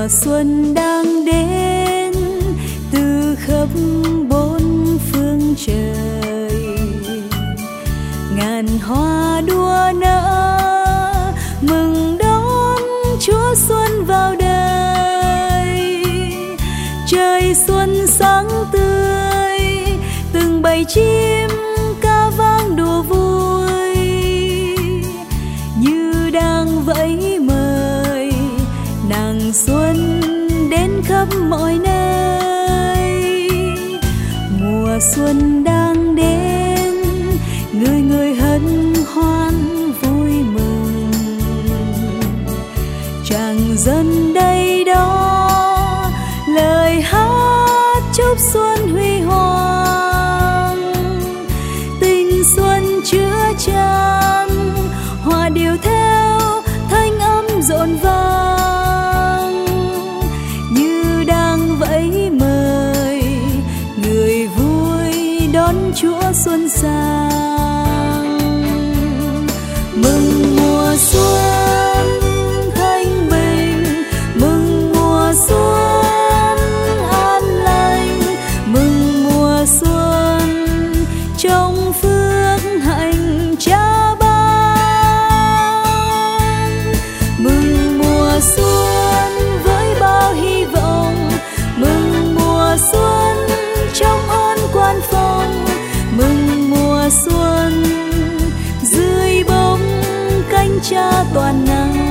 Mùa xuân đang đến từ khắp bốn phương trời, ngàn hoa đua nở mừng đón Chúa xuân vào đời. Trời xuân sáng tươi, từng bầy chim ca vang đùa vui, như đang vẫy mời nàng xuân đến khắp mọi nơi. Mùa xuân đang đến, người người hân hoan vui mừng, tràng dân đây đó lời hát chúc xuân huy hoàng. Tình xuân chứa chan, hòa điệu theo thanh âm rộn vang, như đang vẫy mời người vui đón Chúa xuân sang. Mừng mùa xuân thanh bình, mừng mùa xuân an lành, mừng mùa xuân trong phước hạnh Cha ban. Mừng mùa xuân với bao hy vọng, mừng mùa xuân trong ơn quan phòng, mừng mùa xuân dưới bóng cánh Cha toàn năng.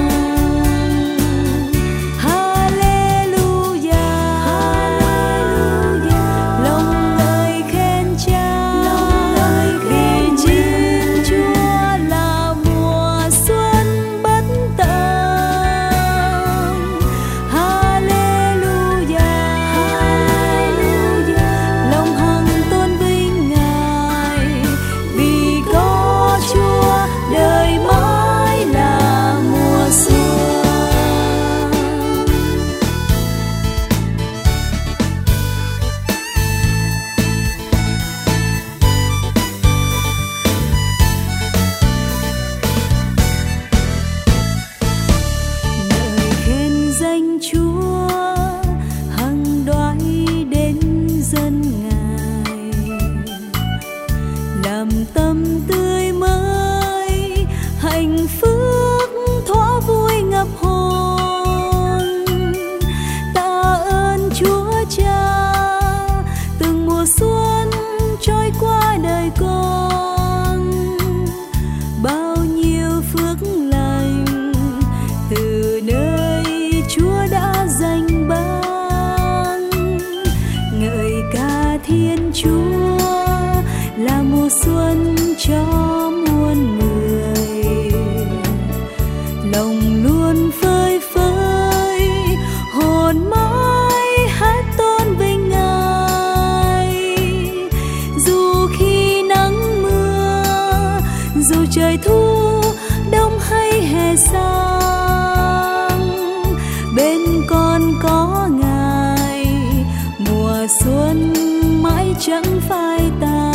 Xuân cho muôn người, lòng luôn phơi phới, hồn mãi hát tôn vinh Ngài. Dù khi nắng mưa, dù trời thu đông hay hè sang, bên con có Ngài, mùa xuân mãi chẳng phai tàn.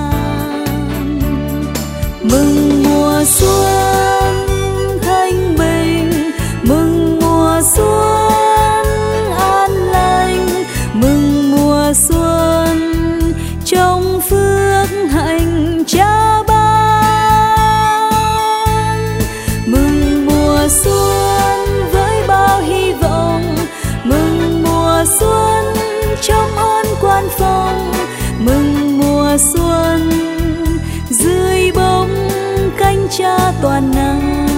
Mừng mùa xuân thanh bình, mừng mùa xuân an lành, mừng mùa xuân trong phước hạnh Cha ban. Mừng mùa xuân với bao hy vọng, mừng mùa xuân trong ơn quan phòng, mừng mùa xuân dưới bóng cánh Cha toàn năng.